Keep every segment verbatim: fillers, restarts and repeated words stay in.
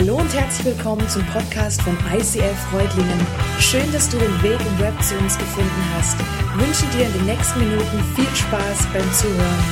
Hallo und herzlich willkommen zum Podcast von I C L Freudlingen. Schön, dass du den Weg im Web zu uns gefunden hast. Ich wünsche dir in den nächsten Minuten viel Spaß beim Zuhören.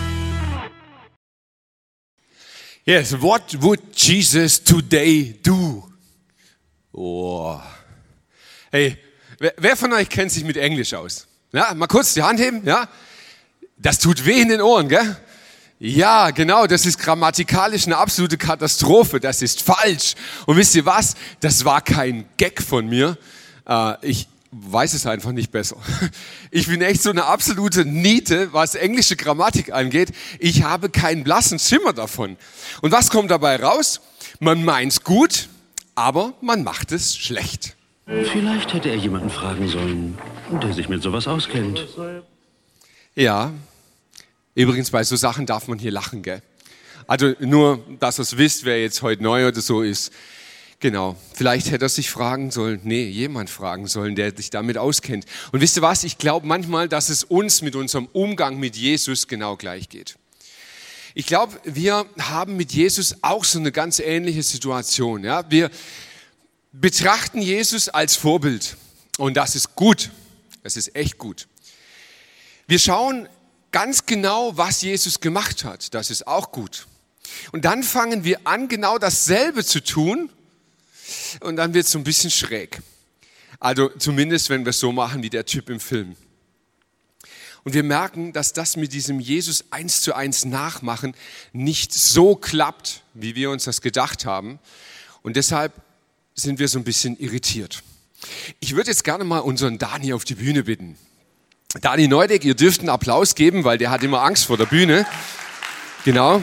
Yes, what would Jesus today do? Oh. Hey, wer, wer von euch kennt sich mit Englisch aus? Ja, mal kurz die Hand heben, ja? Das tut weh in den Ohren, gell? Ja, genau, das ist grammatikalisch eine absolute Katastrophe, das ist falsch. Und wisst ihr was? Das war kein Gag von mir. Äh, ich weiß es einfach nicht besser. Ich bin echt so eine absolute Niete, was englische Grammatik angeht. Ich habe keinen blassen Schimmer davon. Und was kommt dabei raus? Man meint's gut, aber man macht es schlecht. Vielleicht hätte er jemanden fragen sollen, der sich mit sowas auskennt. Ja. Übrigens, bei so Sachen darf man hier lachen, gell? Also nur, dass ihr es wisst, wer jetzt heute neu oder so ist. Genau, vielleicht hätte er sich fragen sollen, nee, jemand fragen sollen, der sich damit auskennt. Und wisst ihr was, ich glaube manchmal, dass es uns mit unserem Umgang mit Jesus genau gleich geht. Ich glaube, wir haben mit Jesus auch so eine ganz ähnliche Situation. Ja? Wir betrachten Jesus als Vorbild und das ist gut, das ist echt gut. Wir schauen ganz genau, was Jesus gemacht hat. Das ist auch gut. Und dann fangen wir an, genau dasselbe zu tun. Und dann wird es so ein bisschen schräg. Also zumindest, wenn wir es so machen wie der Typ im Film. Und wir merken, dass das mit diesem Jesus eins zu eins nachmachen nicht so klappt, wie wir uns das gedacht haben. Und deshalb sind wir so ein bisschen irritiert. Ich würde jetzt gerne mal unseren Dani auf die Bühne bitten. Dani Neudeck, ihr dürft einen Applaus geben, weil der hat immer Angst vor der Bühne. Genau.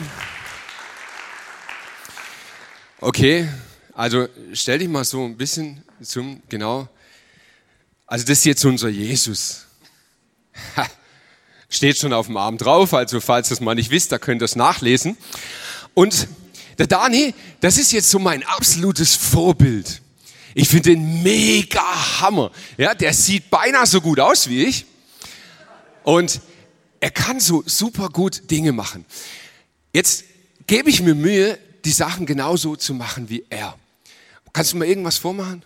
Okay, also stell dich mal so ein bisschen zum, genau. Also das ist jetzt unser Jesus. Ha, steht schon auf dem Arm drauf, also falls ihr es mal nicht wisst, da könnt ihr es nachlesen. Und der Dani, das ist jetzt so mein absolutes Vorbild. Ich finde den mega Hammer. Ja, der sieht beinahe so gut aus wie ich. Und er kann so super gut Dinge machen. Jetzt gebe ich mir Mühe, die Sachen genauso zu machen wie er. Kannst du mir irgendwas vormachen?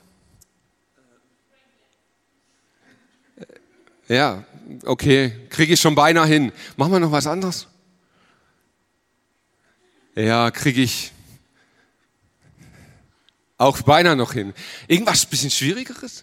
Ja, okay, kriege ich schon beinahe hin. Machen wir noch was anderes? Ja, kriege ich auch beinahe noch hin. Irgendwas ein bisschen Schwierigeres?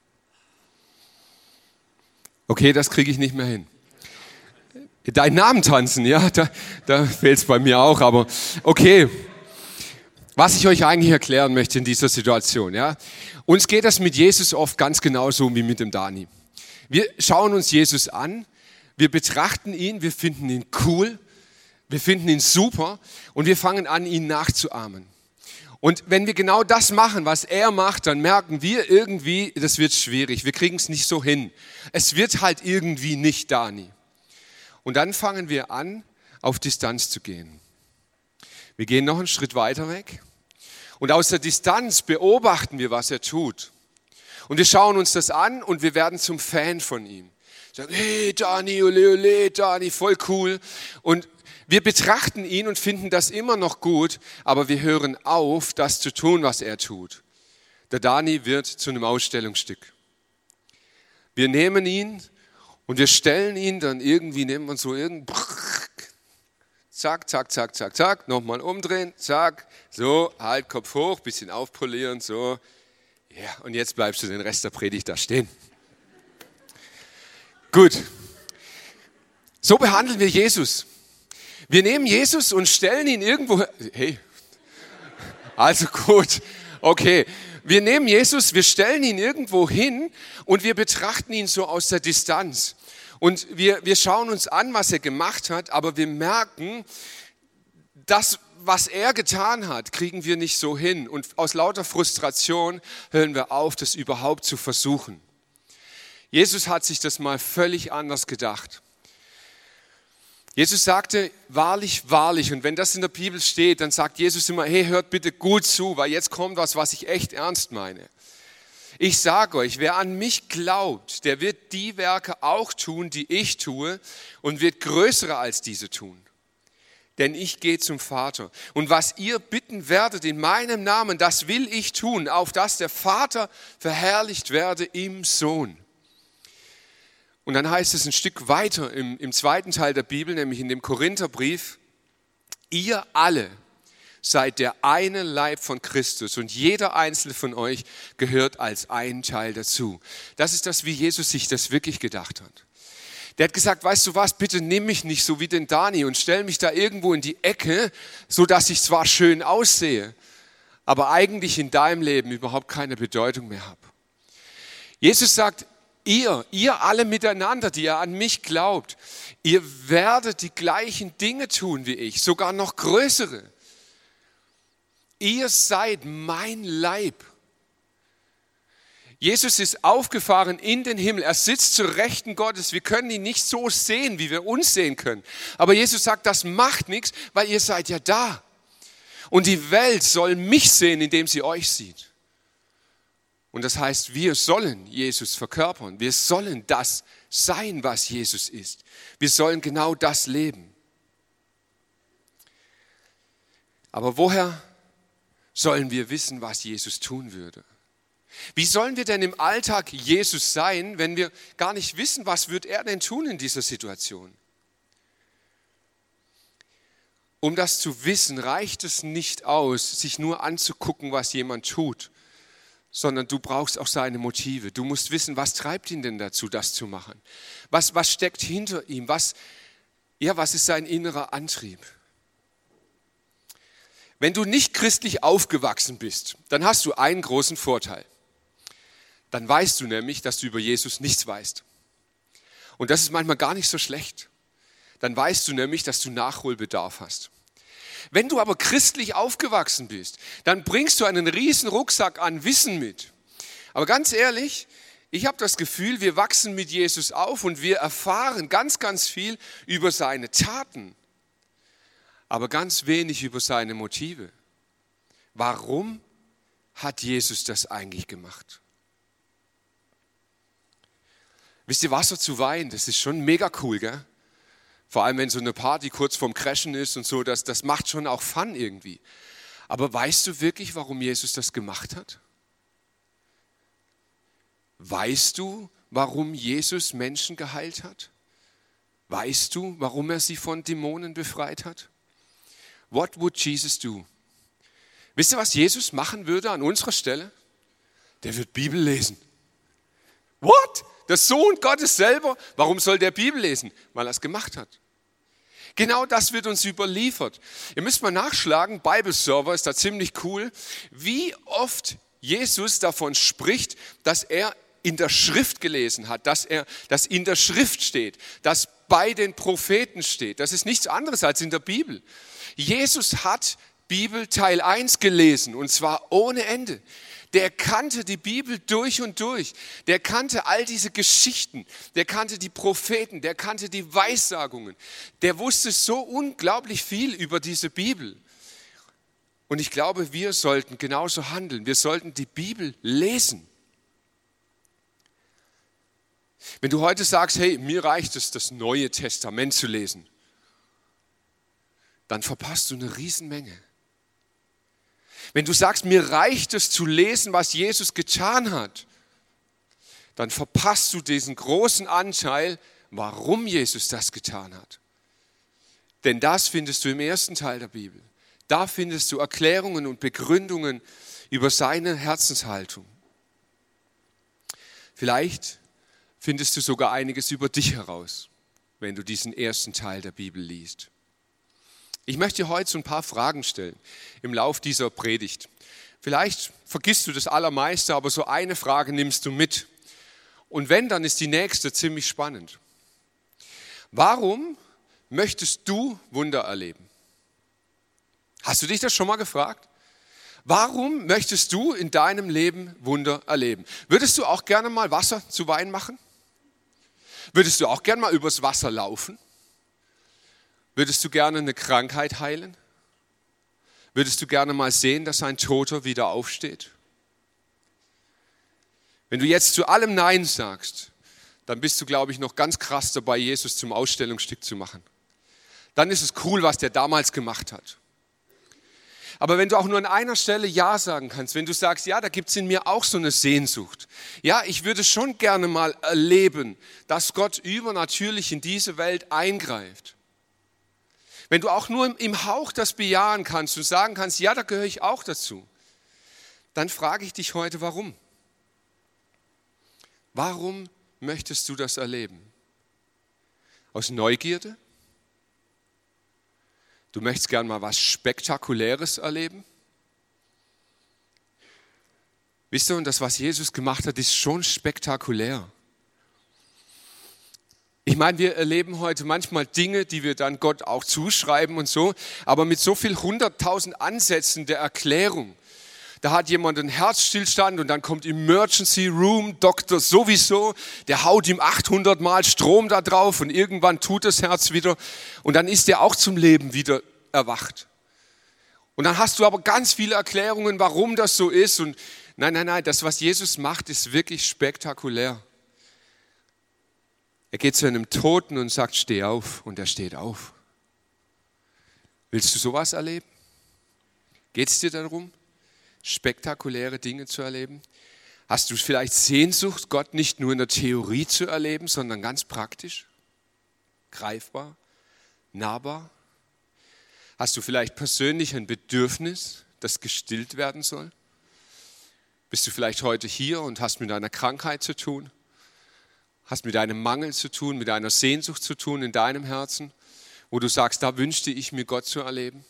Okay, das kriege ich nicht mehr hin. Deinen Namen tanzen, ja, da, da fehlt es bei mir auch, aber okay. Was ich euch eigentlich erklären möchte in dieser Situation, ja. Uns geht das mit Jesus oft ganz genauso wie mit dem Dani. Wir schauen uns Jesus an, wir betrachten ihn, wir finden ihn cool, wir finden ihn super und wir fangen an, ihn nachzuahmen. Und wenn wir genau das machen, was er macht, dann merken wir irgendwie, das wird schwierig. Wir kriegen es nicht so hin. Es wird halt irgendwie nicht Dani. Und dann fangen wir an, auf Distanz zu gehen. Wir gehen noch einen Schritt weiter weg. Und aus der Distanz beobachten wir, was er tut. Und wir schauen uns das an und wir werden zum Fan von ihm. Sagen, hey Dani, ole, ole, Dani, voll cool. Und wir betrachten ihn und finden das immer noch gut, aber wir hören auf, das zu tun, was er tut. Der Dani wird zu einem Ausstellungsstück. Wir nehmen ihn und wir stellen ihn dann irgendwie, nehmen wir so irgend, zack, zack, zack, zack, zack, nochmal umdrehen, zack, so, halt, Kopf hoch, bisschen aufpolieren, so. Ja, und jetzt bleibst du den Rest der Predigt da stehen. Gut. So behandeln wir Jesus. Wir nehmen Jesus und stellen ihn irgendwo, hey, also gut, okay. Wir nehmen Jesus, wir stellen ihn irgendwo hin und wir betrachten ihn so aus der Distanz. Und wir, wir schauen uns an, was er gemacht hat, aber wir merken, das, was er getan hat, kriegen wir nicht so hin. Und aus lauter Frustration hören wir auf, das überhaupt zu versuchen. Jesus hat sich das mal völlig anders gedacht. Jesus sagte, wahrlich, wahrlich, und wenn das in der Bibel steht, dann sagt Jesus immer, hey, hört bitte gut zu, weil jetzt kommt was, was ich echt ernst meine. Ich sage euch, wer an mich glaubt, der wird die Werke auch tun, die ich tue, und wird größere als diese tun. denn ich gehe zum Vater. Und was ihr bitten werdet in meinem Namen, das will ich tun, auf dass der Vater verherrlicht werde im Sohn. Und dann heißt es ein Stück weiter im, im zweiten Teil der Bibel, nämlich in dem Korintherbrief, ihr alle seid der eine Leib von Christus und jeder einzelne von euch gehört als ein Teil dazu. Das ist das, wie Jesus sich das wirklich gedacht hat. Der hat gesagt, weißt du was, bitte nimm mich nicht so wie den Dani und stell mich da irgendwo in die Ecke, so dass ich zwar schön aussehe, aber eigentlich in deinem Leben überhaupt keine Bedeutung mehr habe. Jesus sagt, ihr, ihr alle miteinander, die ihr an mich glaubt, ihr werdet die gleichen Dinge tun wie ich, sogar noch größere. Ihr seid mein Leib. Jesus ist aufgefahren in den Himmel. Er sitzt zur Rechten Gottes. Wir können ihn nicht so sehen, wie wir uns sehen können. Aber Jesus sagt, das macht nichts, weil ihr seid ja da. Und die Welt soll mich sehen, indem sie euch sieht. Und das heißt, wir sollen Jesus verkörpern. Wir sollen das sein, was Jesus ist. Wir sollen genau das leben. Aber woher sollen wir wissen, was Jesus tun würde? Wie sollen wir denn im Alltag Jesus sein, wenn wir gar nicht wissen, was wird er denn tun in dieser Situation? Um das zu wissen, reicht es nicht aus, sich nur anzugucken, was jemand tut, sondern du brauchst auch seine Motive. Du musst wissen, was treibt ihn denn dazu, das zu machen? Was, was steckt hinter ihm? Was, ja, was ist sein innerer Antrieb? Wenn du nicht christlich aufgewachsen bist, dann hast du einen großen Vorteil. Dann weißt du nämlich, dass du über Jesus nichts weißt. Und das ist manchmal gar nicht so schlecht. Dann weißt du nämlich, dass du Nachholbedarf hast. Wenn du aber christlich aufgewachsen bist, dann bringst du einen riesen Rucksack an Wissen mit. Aber ganz ehrlich, ich habe das Gefühl, wir wachsen mit Jesus auf und wir erfahren ganz, ganz viel über seine Taten, aber ganz wenig über seine Motive. Warum hat Jesus das eigentlich gemacht? Wisst ihr, Wasser zu Wein, das ist schon mega cool, gell? Vor allem, wenn so eine Party kurz vorm Crashen ist und so, das, das macht schon auch Fun irgendwie. Aber weißt du wirklich, warum Jesus das gemacht hat? Weißt du, warum Jesus Menschen geheilt hat? Weißt du, warum er sie von Dämonen befreit hat? What would Jesus do? Wisst ihr, was Jesus machen würde an unserer Stelle? Der wird Bibel lesen. What? Der Sohn Gottes selber, warum soll der Bibel lesen? Weil er es gemacht hat. Genau das wird uns überliefert. Ihr müsst mal nachschlagen, Bible Server ist da ziemlich cool, wie oft Jesus davon spricht, dass er in der Schrift gelesen hat, dass er, dass in der Schrift steht, dass bei den Propheten steht. Das ist nichts anderes als in der Bibel. Jesus hat Bibel Teil eins gelesen und zwar ohne Ende. Der kannte die Bibel durch und durch. Der kannte all diese Geschichten. Der kannte die Propheten. Der kannte die Weissagungen. Der wusste so unglaublich viel über diese Bibel. Und ich glaube, wir sollten genauso handeln. Wir sollten die Bibel lesen. Wenn du heute sagst, hey, mir reicht es, das Neue Testament zu lesen, dann verpasst du eine Riesenmenge. Wenn du sagst, mir reicht es zu lesen, was Jesus getan hat, dann verpasst du diesen großen Anteil, warum Jesus das getan hat. Denn das findest du im ersten Teil der Bibel. Da findest du Erklärungen und Begründungen über seine Herzenshaltung. Vielleicht findest du sogar einiges über dich heraus, wenn du diesen ersten Teil der Bibel liest. Ich möchte dir heute so ein paar Fragen stellen im Lauf dieser Predigt. Vielleicht vergisst du das Allermeiste, aber so eine Frage nimmst du mit. Und wenn, dann ist die nächste ziemlich spannend. Warum möchtest du Wunder erleben? Hast du dich das schon mal gefragt? Warum möchtest du in deinem Leben Wunder erleben? Würdest du auch gerne mal Wasser zu Wein machen? Würdest du auch gerne mal übers Wasser laufen? Würdest du gerne eine Krankheit heilen? Würdest du gerne mal sehen, dass ein Toter wieder aufsteht? Wenn du jetzt zu allem Nein sagst, dann bist du, glaube ich, noch ganz krass dabei, Jesus zum Ausstellungsstück zu machen. dann ist es cool, was der damals gemacht hat. Aber wenn du auch nur an einer Stelle Ja sagen kannst, wenn du sagst, ja, da gibt es in mir auch so eine Sehnsucht. Ja, ich würde schon gerne mal erleben, dass Gott übernatürlich in diese Welt eingreift. Wenn du auch nur im Hauch das bejahen kannst und sagen kannst, ja, da gehöre ich auch dazu, dann frage ich dich heute, warum? Warum möchtest du das erleben? Aus Neugierde? Du möchtest gern mal was Spektakuläres erleben? Wisst ihr, und das, was Jesus gemacht hat, ist schon spektakulär. Ich meine, wir erleben heute manchmal Dinge, die wir dann Gott auch zuschreiben und so, aber mit so viel hunderttausend Ansätzen der Erklärung. Da hat jemand einen Herzstillstand und dann kommt Emergency Room, Doktor sowieso, der haut ihm achthundert Mal Strom da drauf und irgendwann tut das Herz wieder und dann ist er auch zum Leben wieder erwacht. Und dann hast du aber ganz viele Erklärungen, warum das so ist und nein, nein, nein, das, was Jesus macht, ist wirklich spektakulär. Er geht zu einem Toten und sagt, steh auf und er steht auf. Willst du sowas erleben? Geht es dir darum? Spektakuläre Dinge zu erleben? Hast du vielleicht Sehnsucht, Gott nicht nur in der Theorie zu erleben, sondern ganz praktisch, greifbar, nahbar? Hast du vielleicht persönlich ein Bedürfnis, das gestillt werden soll? Bist du vielleicht heute hier und hast mit einer Krankheit zu tun? Hast mit einem Mangel zu tun, mit einer Sehnsucht zu tun in deinem Herzen, wo du sagst, da wünschte ich mir Gott zu erleben?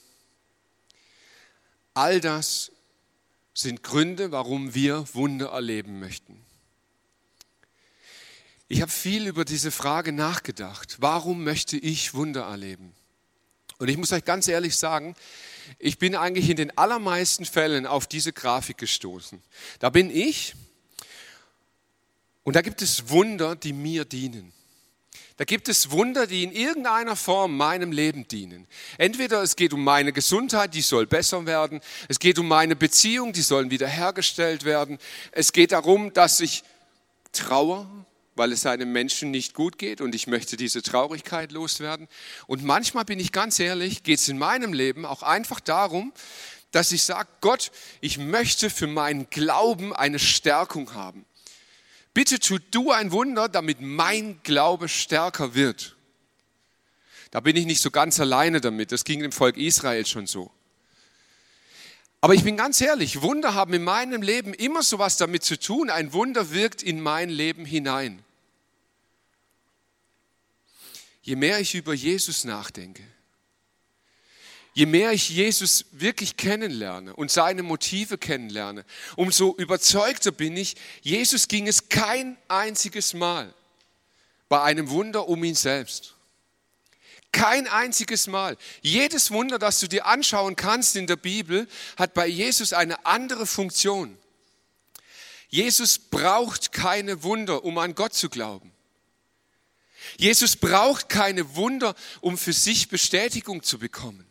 All das sind Gründe, warum wir Wunder erleben möchten. Ich habe viel über diese Frage nachgedacht. Warum möchte ich Wunder erleben? Und ich muss euch ganz ehrlich sagen, ich bin eigentlich in den allermeisten Fällen auf diese Grafik gestoßen. Da bin ich und da gibt es Wunder, die mir dienen. Da gibt es Wunder, die in irgendeiner Form meinem Leben dienen. Entweder es geht um meine Gesundheit, die soll besser werden. Es geht um meine Beziehung, die sollen wiederhergestellt werden. Es geht darum, dass ich trauere, weil es einem Menschen nicht gut geht und ich möchte diese Traurigkeit loswerden. Und manchmal, bin ich ganz ehrlich, geht es in meinem Leben auch einfach darum, dass ich sage, Gott, ich möchte für meinen Glauben eine Stärkung haben. Bitte tu du ein Wunder, damit mein Glaube stärker wird. Da bin ich nicht so ganz alleine damit. Das ging dem Volk Israel schon so. Aber ich bin ganz ehrlich, Wunder haben in meinem Leben immer so was damit zu tun. Ein Wunder wirkt in mein Leben hinein. Je mehr ich über Jesus nachdenke, je mehr ich Jesus wirklich kennenlerne und seine Motive kennenlerne, umso überzeugter bin ich, Jesus ging es kein einziges Mal bei einem Wunder um ihn selbst. Kein einziges Mal. Jedes Wunder, das du dir anschauen kannst in der Bibel, hat bei Jesus eine andere Funktion. Jesus braucht keine Wunder, um an Gott zu glauben. Jesus braucht keine Wunder, um für sich Bestätigung zu bekommen.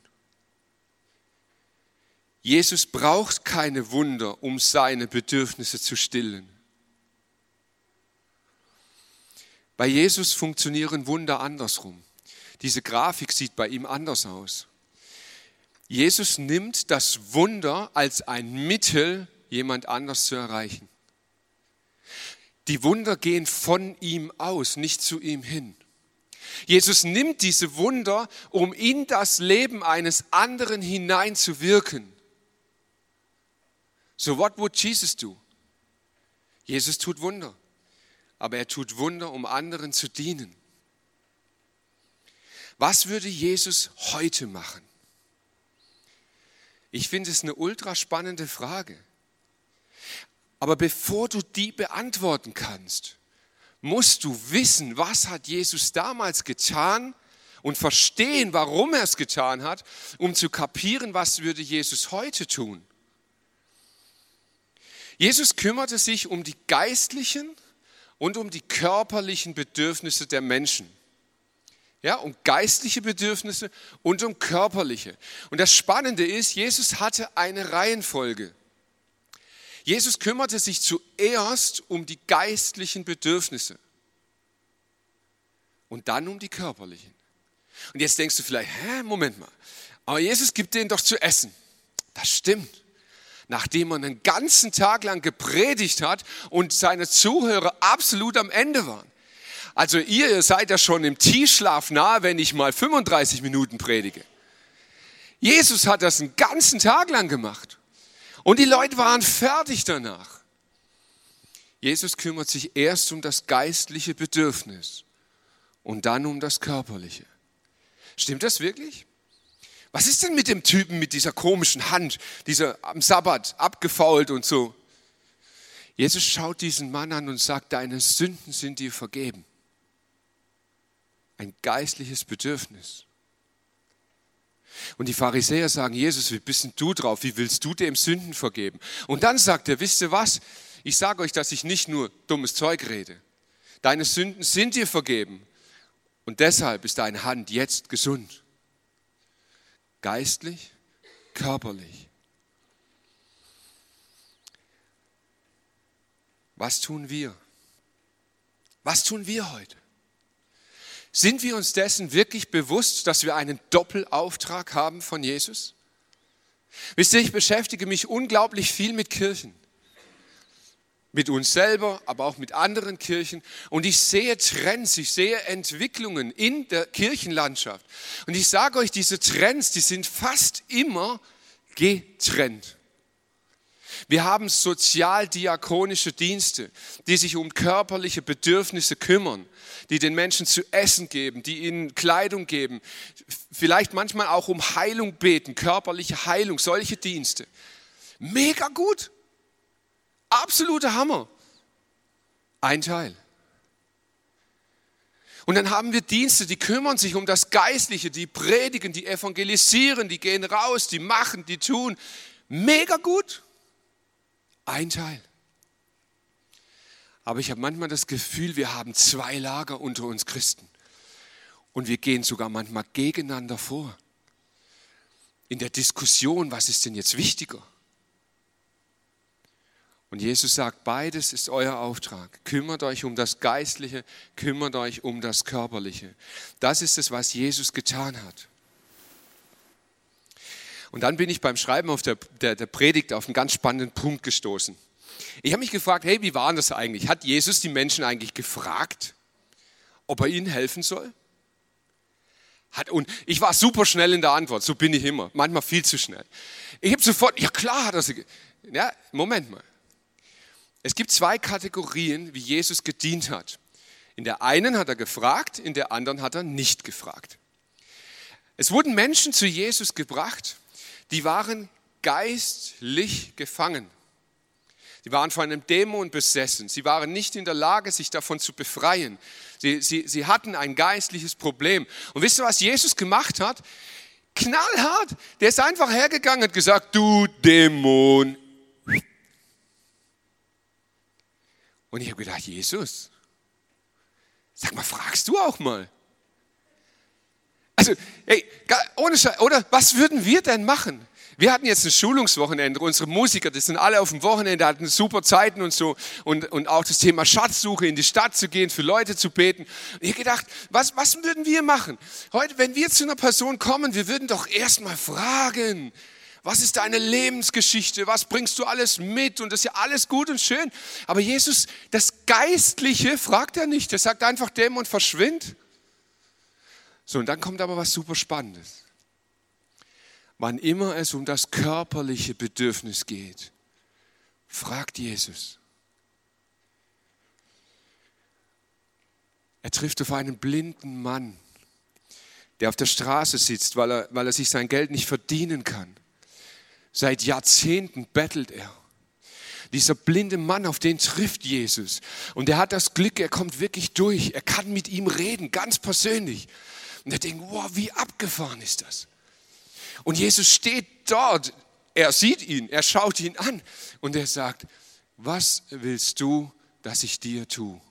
Jesus braucht keine Wunder, um seine Bedürfnisse zu stillen. Bei Jesus funktionieren Wunder andersrum. Diese Grafik sieht bei ihm anders aus. Jesus nimmt das Wunder als ein Mittel, jemand anders zu erreichen. Die Wunder gehen von ihm aus, nicht zu ihm hin. Jesus nimmt diese Wunder, um in das Leben eines anderen hineinzuwirken. So what would Jesus do? Jesus tut Wunder, aber er tut Wunder, um anderen zu dienen. Was würde Jesus heute machen? Ich finde es eine ultra spannende Frage. Aber bevor du die beantworten kannst, musst du wissen, was hat Jesus damals getan und verstehen, warum er es getan hat, um zu kapieren, was würde Jesus heute tun. Jesus kümmerte sich um die geistlichen und um die körperlichen Bedürfnisse der Menschen. Ja, um geistliche Bedürfnisse und um körperliche. Und das Spannende ist, Jesus hatte eine Reihenfolge. Jesus kümmerte sich zuerst um die geistlichen Bedürfnisse und dann um die körperlichen. Und jetzt denkst du vielleicht, hä, Moment mal, aber Jesus gibt denen doch zu essen. Das stimmt. Nachdem er einen ganzen Tag lang gepredigt hat und seine Zuhörer absolut am Ende waren. Also ihr, ihr seid ja schon im Tiefschlaf nahe, wenn ich mal fünfunddreißig Minuten predige. Jesus hat das einen ganzen Tag lang gemacht. Und die Leute waren fertig danach. Jesus kümmert sich erst um das geistliche Bedürfnis und dann um das körperliche. Stimmt das wirklich? Was ist denn mit dem Typen mit dieser komischen Hand, dieser am Sabbat abgefault und so? Jesus schaut diesen Mann an und sagt, deine Sünden sind dir vergeben. Ein geistliches Bedürfnis. Und die Pharisäer sagen, Jesus, wie bist denn du drauf? Wie willst du dem Sünden vergeben? Und dann sagt er, wisst ihr was? Ich sage euch, dass ich nicht nur dummes Zeug rede. Deine Sünden sind dir vergeben. Und deshalb ist deine Hand jetzt gesund. Geistlich, körperlich. Was tun wir? Was tun wir heute? Sind wir uns dessen wirklich bewusst, dass wir einen Doppelauftrag haben von Jesus? Wisst ihr, ich beschäftige mich unglaublich viel mit Kirchen. Mit uns selber, aber auch mit anderen Kirchen. Und ich sehe Trends, ich sehe Entwicklungen in der Kirchenlandschaft. Und ich sage euch, diese Trends, die sind fast immer getrennt. Wir haben sozialdiakonische Dienste, die sich um körperliche Bedürfnisse kümmern, die den Menschen zu essen geben, die ihnen Kleidung geben, vielleicht manchmal auch um Heilung beten, körperliche Heilung, solche Dienste. Mega gut. Absoluter Hammer. Ein Teil. Und dann haben wir Dienste, die kümmern sich um das Geistliche, die predigen, die evangelisieren, die gehen raus, die machen, die tun. Mega gut. Ein Teil. Aber ich habe manchmal das Gefühl, wir haben zwei Lager unter uns Christen. Und wir gehen sogar manchmal gegeneinander vor. In der Diskussion, was ist denn jetzt wichtiger? Und Jesus sagt, beides ist euer Auftrag. Kümmert euch um das Geistliche, kümmert euch um das Körperliche. Das ist es, was Jesus getan hat. Und dann bin ich beim Schreiben auf der, der, der Predigt auf einen ganz spannenden Punkt gestoßen. Ich habe mich gefragt, hey, wie war das eigentlich? Hat Jesus die Menschen eigentlich gefragt, ob er ihnen helfen soll? Hat, und ich war super schnell in der Antwort, so bin ich immer, manchmal viel zu schnell. Ich habe sofort, ja klar hat er sie, ja, Moment mal. Es gibt zwei Kategorien, wie Jesus gedient hat. In der einen hat er gefragt, in der anderen hat er nicht gefragt. Es wurden Menschen zu Jesus gebracht, die waren geistlich gefangen. Sie waren von einem Dämon besessen. Sie waren nicht in der Lage, sich davon zu befreien. Sie, sie, sie hatten ein geistliches Problem. Und wisst ihr, was Jesus gemacht hat? Knallhart. Der ist einfach hergegangen und hat gesagt, du Dämon. Und ich habe gedacht, Jesus, sag mal, fragst du auch mal? Also, hey, ohne Scheiß, oder was würden wir denn machen? Wir hatten jetzt ein Schulungswochenende, unsere Musiker, die sind alle auf dem Wochenende, hatten super Zeiten und so und, und auch das Thema Schatzsuche, in die Stadt zu gehen, für Leute zu beten. Und ich habe gedacht, was, was würden wir machen? Heute, wenn wir zu einer Person kommen, wir würden doch erstmal fragen, was ist deine Lebensgeschichte? Was bringst du alles mit? Und das ist ja alles gut und schön. Aber Jesus, das Geistliche fragt er nicht. Er sagt einfach Dämon, verschwind. So, und dann kommt aber was super Spannendes. Wann immer es um das körperliche Bedürfnis geht, fragt Jesus. Er trifft auf einen blinden Mann, der auf der Straße sitzt, weil er, weil er sich sein Geld nicht verdienen kann. Seit Jahrzehnten bettelt er. Dieser blinde Mann, auf den trifft Jesus. Und er hat das Glück, er kommt wirklich durch. Er kann mit ihm reden, ganz persönlich. Und er denkt, wow, wie abgefahren ist das? Und Jesus steht dort, er sieht ihn, er schaut ihn an und er sagt, was willst du, dass ich dir tue?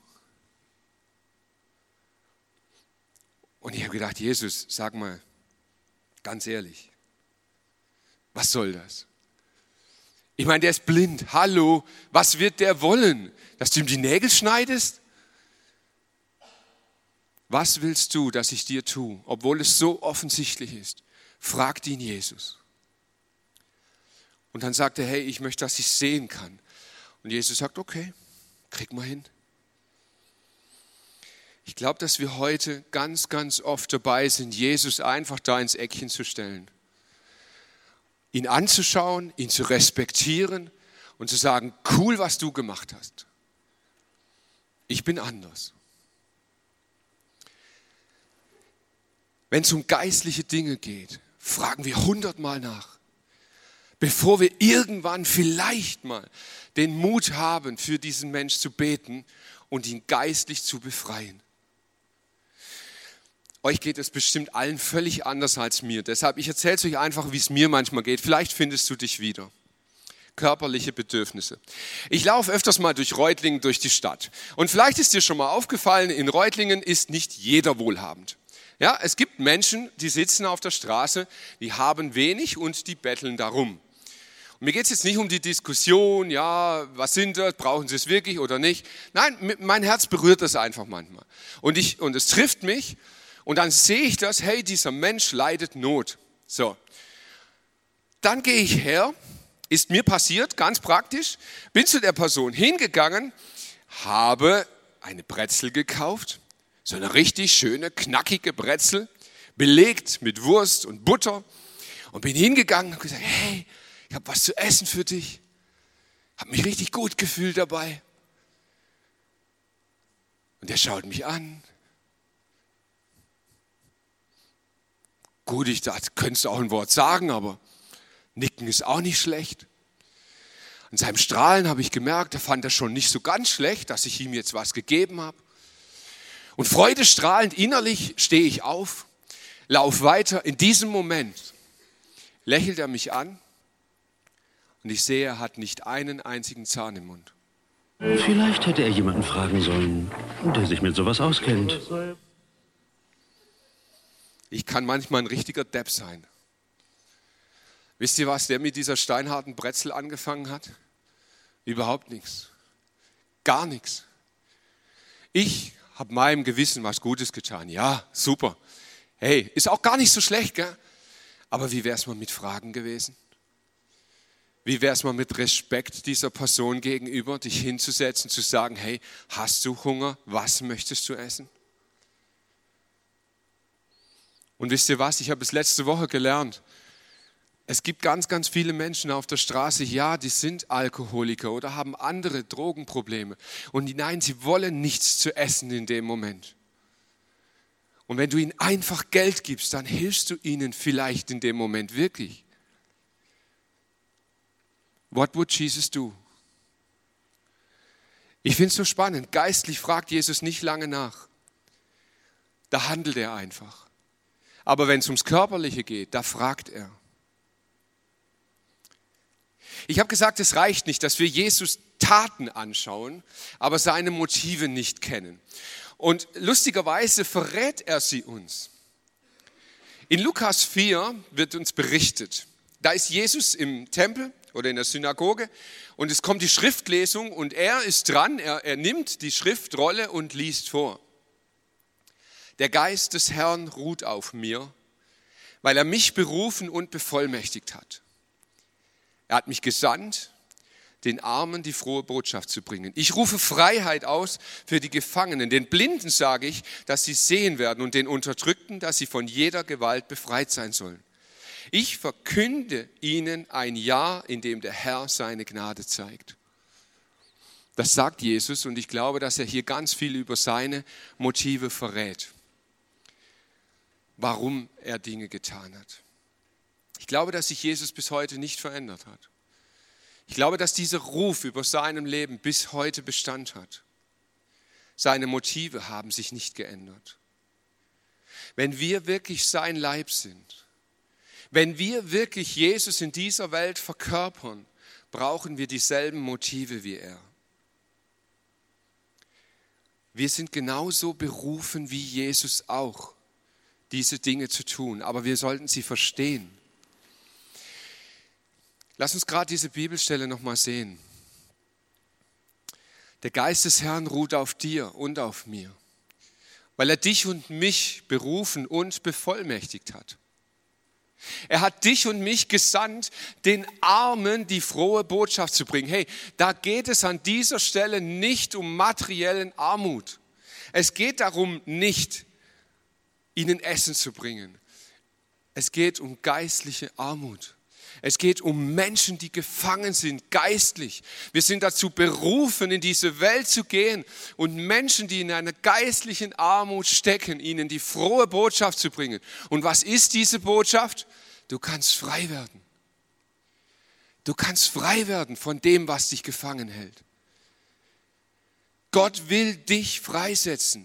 Und ich habe gedacht, Jesus, sag mal, ganz ehrlich, was soll das? Ich meine, der ist blind. Hallo, was wird der wollen? Dass du ihm die Nägel schneidest? Was willst du, dass ich dir tue, obwohl es so offensichtlich ist? Fragt ihn Jesus. Und dann sagt er, hey, ich möchte, dass ich sehen kann. Und Jesus sagt, okay, krieg mal hin. Ich glaube, dass wir heute ganz, ganz oft dabei sind, Jesus einfach da ins Eckchen zu stellen. Ihn anzuschauen, ihn zu respektieren und zu sagen, cool, was du gemacht hast. Ich bin anders. Wenn es um geistliche Dinge geht, fragen wir hundertmal nach, bevor wir irgendwann vielleicht mal den Mut haben, für diesen Mensch zu beten und ihn geistlich zu befreien. Euch geht es bestimmt allen völlig anders als mir. Deshalb, ich erzähle es euch einfach, wie es mir manchmal geht. Vielleicht findest du dich wieder. Körperliche Bedürfnisse. Ich laufe öfters mal durch Reutlingen, durch die Stadt. Und vielleicht ist dir schon mal aufgefallen, in Reutlingen ist nicht jeder wohlhabend. Ja, es gibt Menschen, die sitzen auf der Straße, die haben wenig und die betteln darum. Und mir geht es jetzt nicht um die Diskussion, ja, was sind das, brauchen sie es wirklich oder nicht. Nein, mein Herz berührt das einfach manchmal. Und, ich, und es trifft mich. Und dann sehe ich das, hey, dieser Mensch leidet Not. So, dann gehe ich her, ist mir passiert, ganz praktisch, bin zu der Person hingegangen, habe eine Brezel gekauft, so eine richtig schöne, knackige Brezel, belegt mit Wurst und Butter und bin hingegangen und gesagt, hey, ich habe was zu essen für dich, habe mich richtig gut gefühlt dabei. Und der schaut mich an. Gut, ich dachte, könntest du auch ein Wort sagen, aber nicken ist auch nicht schlecht. An seinem Strahlen habe ich gemerkt, er fand das schon nicht so ganz schlecht, dass ich ihm jetzt was gegeben habe. Und freudestrahlend innerlich stehe ich auf, laufe weiter. In diesem Moment lächelt er mich an und ich sehe, er hat nicht einen einzigen Zahn im Mund. Vielleicht hätte er jemanden fragen sollen, der sich mit sowas auskennt. Ich kann manchmal ein richtiger Depp sein. Wisst ihr, was der mit dieser steinharten Brezel angefangen hat? Überhaupt nichts. Gar nichts. Ich habe meinem Gewissen was Gutes getan. Ja, super. Hey, ist auch gar nicht so schlecht, gell? Aber wie wäre es mal mit Fragen gewesen? Wie wäre es mal mit Respekt dieser Person gegenüber, dich hinzusetzen, zu sagen, hey, hast du Hunger? Was möchtest du essen? Und wisst ihr was, ich habe es letzte Woche gelernt. Es gibt ganz, ganz viele Menschen auf der Straße, ja, die sind Alkoholiker oder haben andere Drogenprobleme. Und nein, sie wollen nichts zu essen in dem Moment. Und wenn du ihnen einfach Geld gibst, dann hilfst du ihnen vielleicht in dem Moment wirklich. What would Jesus do? Ich finde es so spannend. Geistlich fragt Jesus nicht lange nach. Da handelt er einfach. Aber wenn es ums Körperliche geht, da fragt er. Ich habe gesagt, es reicht nicht, dass wir Jesus Taten anschauen, aber seine Motive nicht kennen. Und lustigerweise verrät er sie uns. In Lukas vier wird uns berichtet, da ist Jesus im Tempel oder in der Synagoge und es kommt die Schriftlesung und er ist dran, er, er nimmt die Schriftrolle und liest vor. Der Geist des Herrn ruht auf mir, weil er mich berufen und bevollmächtigt hat. Er hat mich gesandt, den Armen die frohe Botschaft zu bringen. Ich rufe Freiheit aus für die Gefangenen. Den Blinden sage ich, dass sie sehen werden und den Unterdrückten, dass sie von jeder Gewalt befreit sein sollen. Ich verkünde ihnen ein Jahr, in dem der Herr seine Gnade zeigt. Das sagt Jesus und ich glaube, dass er hier ganz viel über seine Motive verrät. Warum er Dinge getan hat. Ich glaube, dass sich Jesus bis heute nicht verändert hat. Ich glaube, dass dieser Ruf über seinem Leben bis heute Bestand hat. Seine Motive haben sich nicht geändert. Wenn wir wirklich sein Leib sind, wenn wir wirklich Jesus in dieser Welt verkörpern, brauchen wir dieselben Motive wie er. Wir sind genauso berufen wie Jesus auch, diese Dinge zu tun, aber wir sollten sie verstehen. Lass uns gerade diese Bibelstelle nochmal sehen. Der Geist des Herrn ruht auf dir und auf mir. weil er dich und mich berufen und bevollmächtigt hat. Er hat dich und mich gesandt, den Armen die frohe Botschaft zu bringen. Hey, da geht es an dieser Stelle nicht um materiellen Armut. Es geht darum nicht, ihnen Essen zu bringen. Es geht um geistliche Armut. Es geht um Menschen, die gefangen sind, geistlich. Wir sind dazu berufen, in diese Welt zu gehen und Menschen, die in einer geistlichen Armut stecken, ihnen die frohe Botschaft zu bringen. Und was ist diese Botschaft? Du kannst frei werden. Du kannst frei werden von dem, was dich gefangen hält. Gott will dich freisetzen.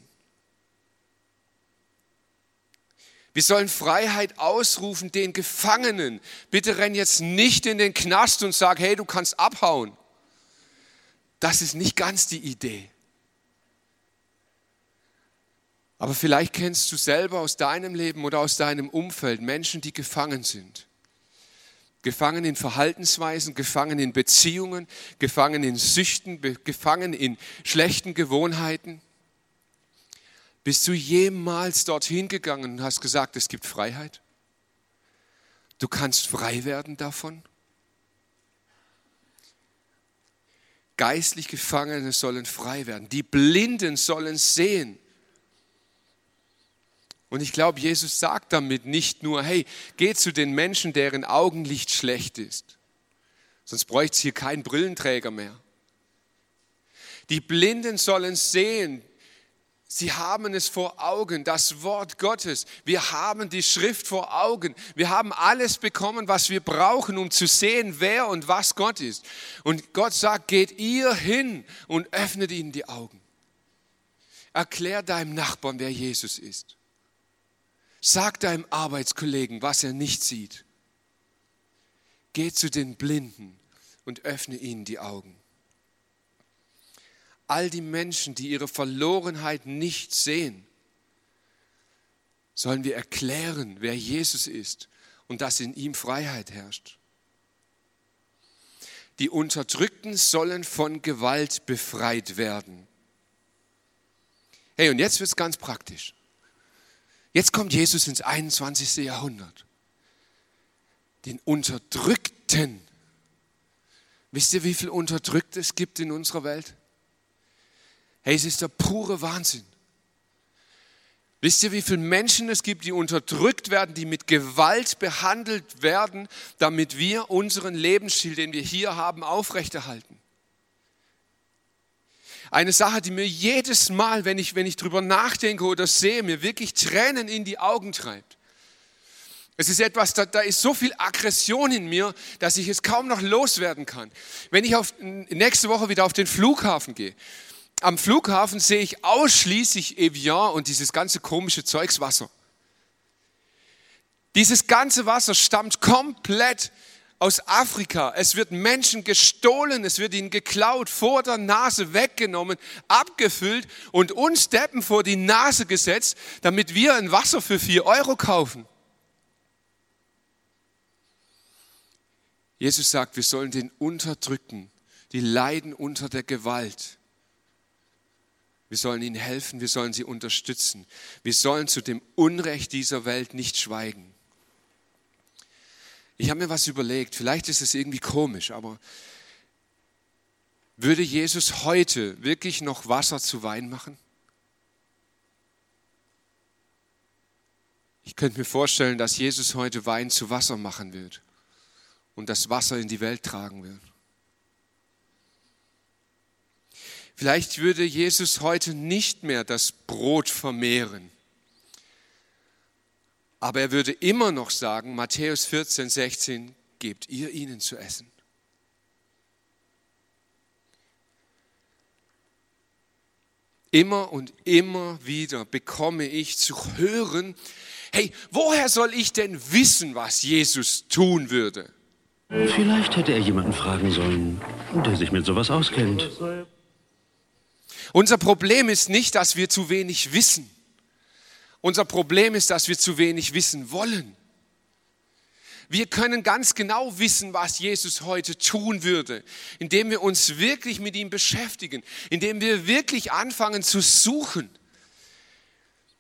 Wir sollen Freiheit ausrufen den Gefangenen. Bitte renn jetzt nicht in den Knast und sag, hey, du kannst abhauen. Das ist nicht ganz die Idee. Aber vielleicht kennst du selber aus deinem Leben oder aus deinem Umfeld Menschen, die gefangen sind. Gefangen in Verhaltensweisen, gefangen in Beziehungen, gefangen in Süchten, gefangen in schlechten Gewohnheiten. Bist du jemals dorthin gegangen und hast gesagt, es gibt Freiheit? Du kannst frei werden davon? Geistlich Gefangene sollen frei werden. Die Blinden sollen sehen. Und ich glaube, Jesus sagt damit nicht nur, hey, geh zu den Menschen, deren Augenlicht schlecht ist. Sonst bräuchte es hier keinen Brillenträger mehr. Die Blinden sollen sehen. Sie haben es vor Augen, das Wort Gottes. Wir haben die Schrift vor Augen. Wir haben alles bekommen, was wir brauchen, um zu sehen, wer und was Gott ist. Und Gott sagt, geht ihr hin und öffnet ihnen die Augen. Erklär deinem Nachbarn, wer Jesus ist. Sag deinem Arbeitskollegen, was er nicht sieht. Geh zu den Blinden und öffne ihnen die Augen. All die Menschen, die ihre Verlorenheit nicht sehen, sollen wir erklären, wer Jesus ist und dass in ihm Freiheit herrscht. Die Unterdrückten sollen von Gewalt befreit werden. Hey, und jetzt wird es ganz praktisch. Jetzt kommt Jesus ins einundzwanzigste Jahrhundert. Den Unterdrückten. Wisst ihr, wie viel Unterdrückte es gibt in unserer Welt? Hey, es ist der pure Wahnsinn. Wisst ihr, wie viele Menschen es gibt, die unterdrückt werden, die mit Gewalt behandelt werden, damit wir unseren Lebensstil, den wir hier haben, aufrechterhalten? Eine Sache, die mir jedes Mal, wenn ich, wenn ich drüber nachdenke oder sehe, mir wirklich Tränen in die Augen treibt. Es ist etwas, da, da ist so viel Aggression in mir, dass ich es kaum noch loswerden kann. Wenn ich auf, nächste Woche wieder auf den Flughafen gehe, am Flughafen sehe ich ausschließlich Evian und dieses ganze komische Zeugswasser. Dieses ganze Wasser stammt komplett aus Afrika. Es wird Menschen gestohlen, es wird ihnen geklaut, vor der Nase weggenommen, abgefüllt und uns Deppen vor die Nase gesetzt, damit wir ein Wasser für vier Euro kaufen. Jesus sagt, wir sollen den Unterdrückten, die leiden unter der Gewalt. Wir sollen ihnen helfen, wir sollen sie unterstützen. Wir sollen zu dem Unrecht dieser Welt nicht schweigen. Ich habe mir was überlegt, vielleicht ist es irgendwie komisch, aber würde Jesus heute wirklich noch Wasser zu Wein machen? Ich könnte mir vorstellen, dass Jesus heute Wein zu Wasser machen wird und das Wasser in die Welt tragen wird. Vielleicht würde Jesus heute nicht mehr das Brot vermehren. Aber er würde immer noch sagen, Matthäus vierzehn, sechzehn, gebt ihr ihnen zu essen. Immer und immer wieder bekomme ich zu hören, hey, woher soll ich denn wissen, was Jesus tun würde? Vielleicht hätte er jemanden fragen sollen, der sich mit sowas auskennt. Unser Problem ist nicht, dass wir zu wenig wissen. Unser Problem ist, dass wir zu wenig wissen wollen. Wir können ganz genau wissen, was Jesus heute tun würde, indem wir uns wirklich mit ihm beschäftigen, indem wir wirklich anfangen zu suchen.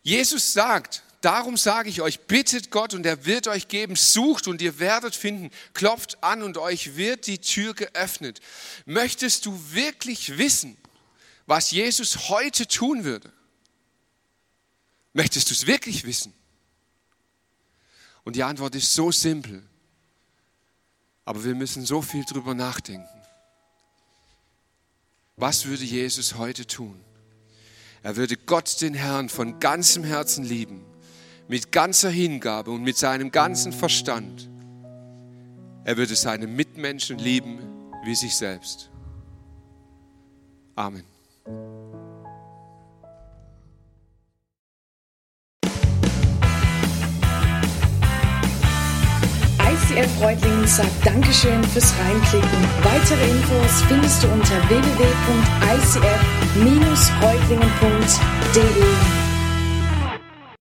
Jesus sagt, darum sage ich euch, bittet Gott und er wird euch geben, sucht und ihr werdet finden, klopft an und euch wird die Tür geöffnet. Möchtest du wirklich wissen, was Jesus heute tun würde? Möchtest du es wirklich wissen? Und die Antwort ist so simpel, aber wir müssen so viel drüber nachdenken. Was würde Jesus heute tun? Er würde Gott, den Herrn, von ganzem Herzen lieben, mit ganzer Hingabe und mit seinem ganzen Verstand. Er würde seine Mitmenschen lieben wie sich selbst. Amen. I C F Reutlingen sagt Dankeschön fürs Reinklicken. Weitere Infos findest du unter w w w punkt i c f dash reutlingen punkt d e.